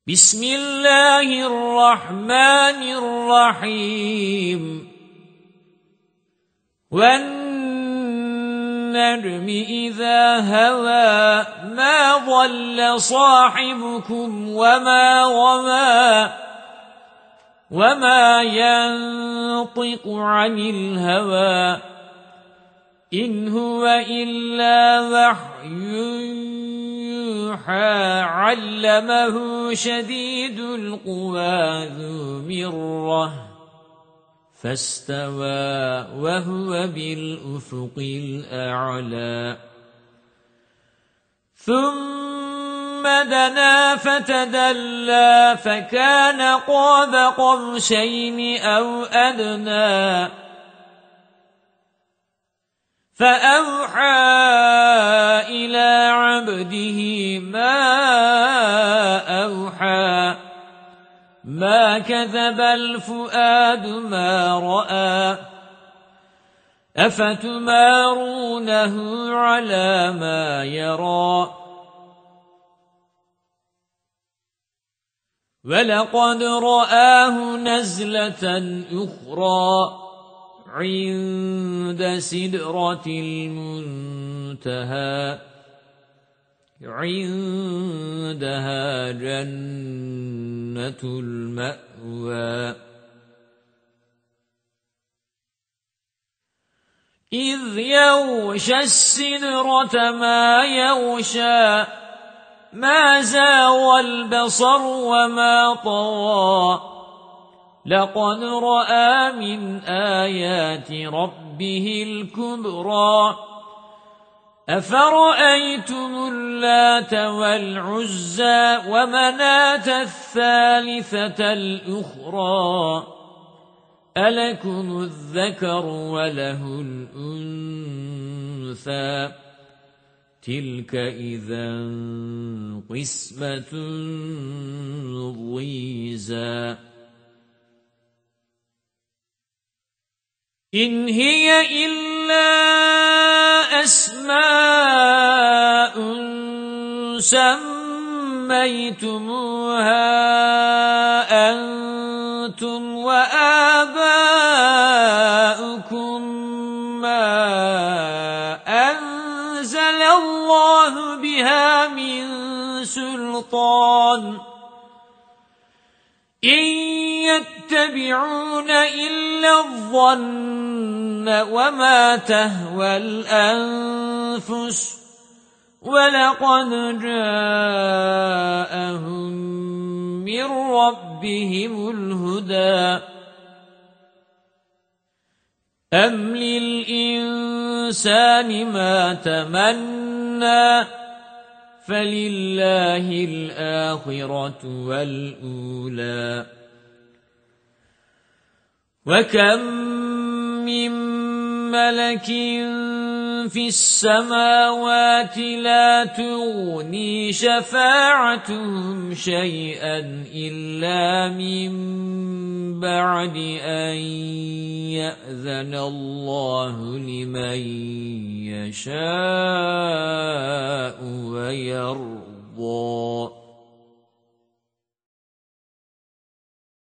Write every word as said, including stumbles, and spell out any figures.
بسم الله الرحمن الرحيم والنجم إذا هوى ما ضل صاحبكم وما غوى وما ينطق عن الهوى إن هو إلا وحي يوحى علمه شديد القوى ذو مرة فاستوى وهو بالأفق الأعلى ثم دنا فتدلى فكان قاب قوسين أو أدنى فأوحى إلى عبده ما أوحى ما كذب الفؤاد ما رأى أفتمارونه على ما يرى ولقد رآه نزلة أخرى عند سدرة المنتهى عندها جنة المأوى إذ يغشى السدرة ما يغشى ما زاغ البصر وما طغى لقد رأى من آيات ربه الكبرى أفرأيتم اللات والعزى ومناة الثالثة الأخرى ألكم الذكر وله الأنثى تلك إذا قسمة ضيزى إن هي إلا أسماء سميتموها أنتم وآباؤكم ما أنزل الله بها من سلطان إن يتبعون إلا الظن وما تهوى الأنفس ولقد جاءهم من ربهم الهدى أم للإنسان ما تمنى فلله الآخرة والأولى وكم من ملك في السماوات لا تغني شفاعتهم شيئا إلا من بعد أن يأذن الله لمن يشاء ويرضى